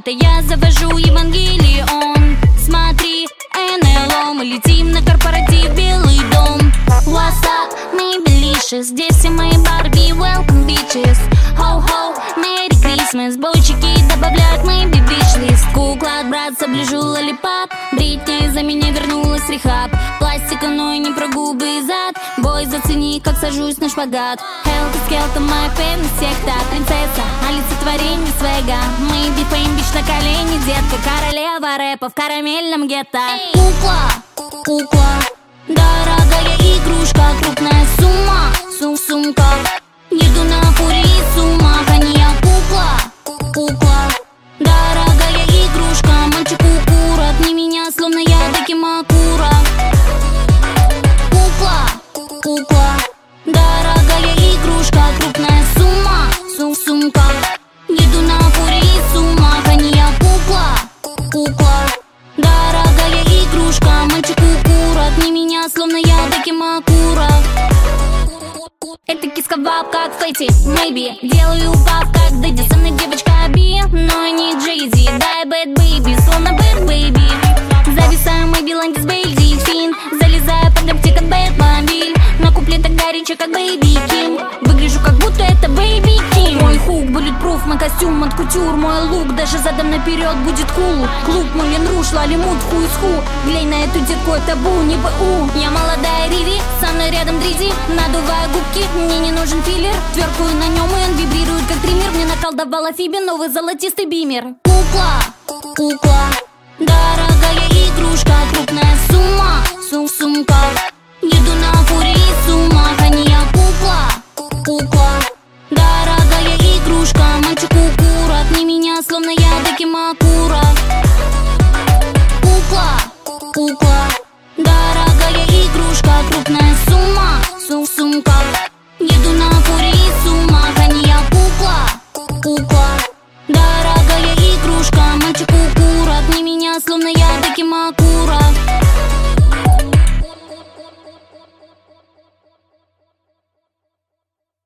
это я завожу Евангелион. Смотри, НЛО, мы летим на корпоратив Белый дом. What's up, мы белиши, здесь все мои Барби, welcome bitches. Ho-ho, Merry Christmas, бойчики добавляют мои бибиш-лист. Кукла от братца, ближу лолипап. Бритни за меня вернулась рехаб. Пластика, но и не про губы и зад. Бой, зацени, как сажусь на шпагат. Хелка, скелта, моя фэн, секта. Принцесса, олицетворение свега. Мы бифейм, бич на колени, детка. Королева рэпа в карамельном гетто. Кукла, кукла, дорогая игрушка, крупная сумма, сумка. Еду на фуре и суммах, а не я кукла, кукла. Дорогая игрушка, мальчик укур, отни меня, словно я Дакимакура. Кукла, кукла, дорогая игрушка, крупная сумма, сумка. Еду на фуре и суммах, а не я кукла, кукла. Дорогая игрушка, мальчик укур, отни меня, словно я Дакимакура. Это киска вап, как Фэти, maybe. Делаю пап, как Дэдди, со мной девочка Би, но не Джейзи. Дай bad baby, словно bad baby. Зависаю мы Биланди с Бейди Фин. Залезаю под лапти, как Бэтмобиль. На куплетах горячо, как Бэйби Ким. Выгляжу, как будто это Бэйби Ким. Мой хук, bulletproof, мой костюм от кутюр. Мой лук, даже задом наперед будет кул. Клуб, Мулен Руш, Лалимут, ху из ху. Глянь на эту детку, это табу, не БУ. Я молодая Риви, со мной рядом Дризи. Надуваю губки, мне не нужен филлер. Тверкую на нем, и он вибрирует, как триммер. Мне наколдовала Фиби новый золотистый бимер. Кукла, кукла, дорогая игрушка, крупная сумма, сумка. Еду на фуре и суммах, а не я кукла, кукла. Дорогая игрушка, мальчик укур, отни меня, словно я Дакимакура. Кукла, кукла, дорогая игрушка, крупная сумма, сумка. Еду на фуре и суммах, а не я кукла, кукла. Дорогая игрушка, мальчик укур, отни меня, словно я Дакимакура.